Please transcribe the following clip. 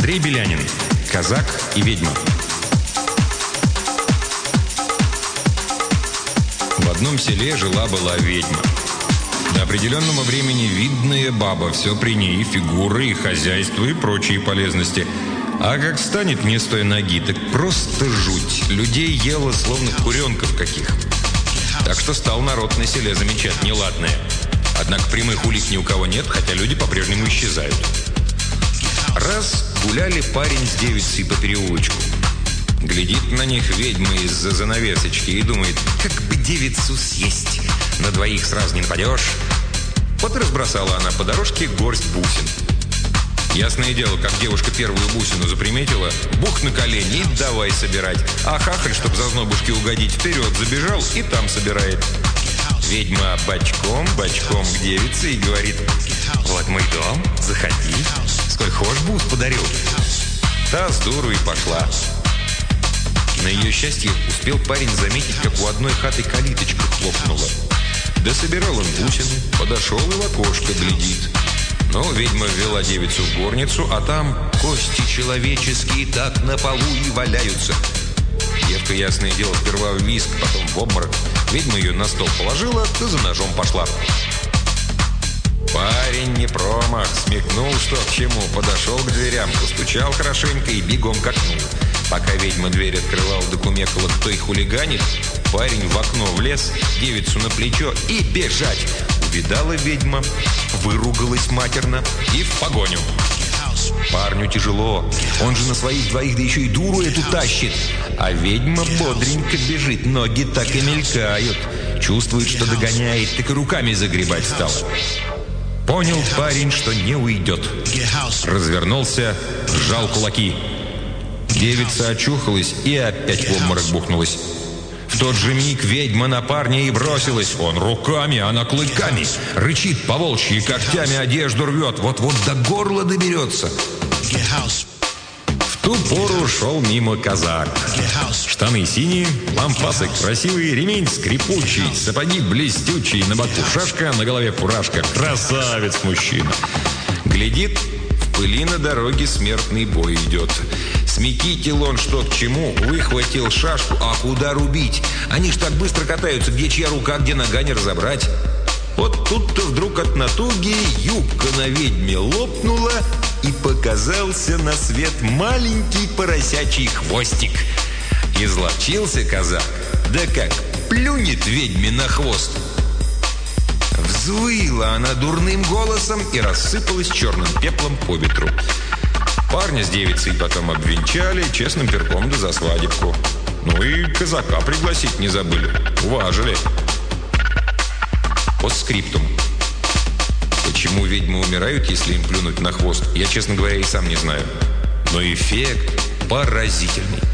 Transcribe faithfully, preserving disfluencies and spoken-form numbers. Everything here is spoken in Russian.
Андрей Белянин. Казак и ведьма. В одном селе жила-была ведьма. До определенного времени видная баба, все при ней, и фигуры, и хозяйство, и прочие полезности. А как станет не с той ноги, так просто жуть. Людей ела, словно куренков каких. Так что стал народ на селе замечать неладное. Однако прямых улик ни у кого нет, хотя люди по-прежнему исчезают. Раз гуляли парень с девицей по переулочку. Глядит на них ведьма из-за занавесочки и думает, как бы девицу съесть. На двоих сразу не нападешь. Вот и разбросала она по дорожке горсть бусин. Ясное дело, как девушка первую бусину заприметила, бух на колени и давай собирать. А хахаль, чтоб за знобушки угодить, вперед забежал и там собирает. Ведьма бочком, бочком к девице и говорит: «Вот мой дом, заходи, сколь хошь бус подарю». Та с дуру и пошла. На ее счастье успел парень заметить, как у одной хаты калиточка хлопнула. Да собирал он бусины, подошел и в окошко глядит. Но ведьма ввела девицу в горницу, а там кости человеческие так на полу и валяются. Девка, ясное дело, сперва в виск, потом в обморок. Ведьма ее на стол положила, да за ножом пошла. Парень не промах, смекнул, что к чему, подошел к дверям, постучал хорошенько и бегом к окну. Пока ведьма дверь открывала, докумекала, кто их хулиганит, парень в окно влез, девицу на плечо и бежать. Увидала ведьма, выругалась матерно и в погоню. Парню тяжело, он же на своих двоих, да еще и дуру эту тащит. А ведьма бодренько бежит, ноги так и мелькают. Чувствует, что догоняет, так и руками загребать стал. Понял парень, что не уйдет. Развернулся, сжал кулаки. Девица очухалась и опять в обморок бухнулась. В тот же миг ведьма на парня и бросилась. Он руками, она клыками. Рычит по-волчьи, когтями одежду рвет. Вот-вот до горла доберется. В ту пору шел мимо казак. Штаны синие, лампасы красивые, ремень скрипучий, сапоги блестючие, на боку шашка, на голове фуражка. Красавец мужчина. Глядит, в пыли на дороге смертный бой идет. Смекитил он, что к чему, выхватил шашку, а куда рубить? Они ж так быстро катаются, где чья рука, где нога, не разобрать. Вот тут-то вдруг от натуги юбка на ведьме лопнула, и показался на свет маленький поросячий хвостик. Изловчился казак, да как плюнет ведьме на хвост. Взвыла она дурным голосом и рассыпалась черным пеплом по ветру. Парня с девицей потом обвенчали честным перком да за свадебку. Ну и казака пригласить не забыли. Уважили. Постскриптум. Почему ведьмы умирают, если им плюнуть на хвост, я, честно говоря, и сам не знаю. Но эффект поразительный.